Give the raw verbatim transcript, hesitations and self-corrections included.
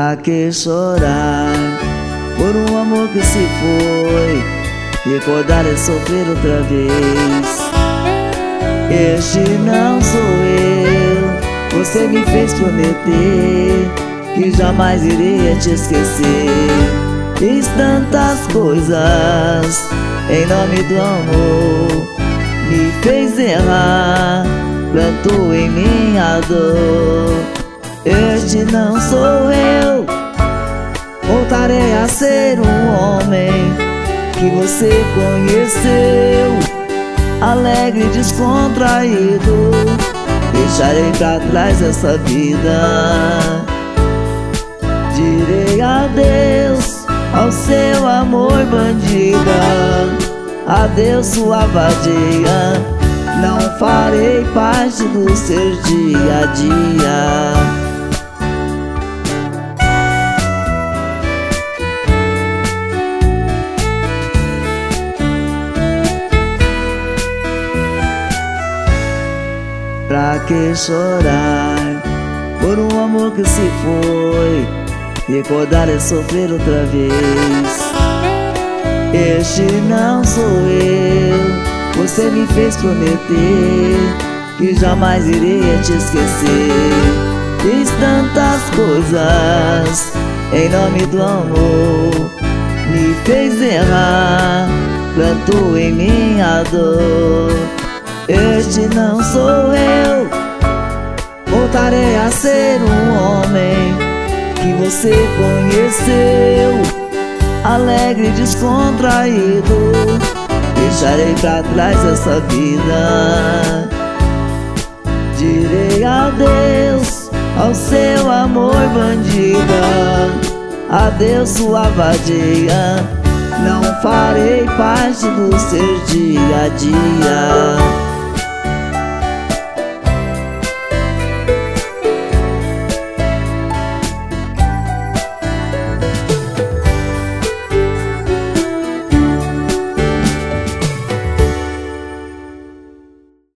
Pra que chorar por um amor que se foi? Recordar é sofrer outra vez. Este não sou eu. Você me fez prometer que jamais iria te esquecer. Fiz tantas coisas em nome do amor, me fez errar, plantou em minha dor. Este não sou eu. Voltarei a ser um homem que você conheceu, alegre e descontraído. Deixarei pra trás essa vida. Direi adeus ao seu amor, bandida. Adeus, sua vadia. Não farei parte do seu dia a dia. Pra que chorar por um amor que se foi? Recordar é sofrer outra vez. Este não sou eu. Você me fez prometer que jamais iria te esquecer. Fiz tantas coisas em nome do amor, me fez errar, plantou em minha dor. Este não sou eu. Voltarei a ser um homem que você conheceu, alegre e descontraído. Deixarei pra trás essa vida. Direi adeus ao seu amor, bandida. Adeus, sua vadia. Não farei parte do seu dia a dia.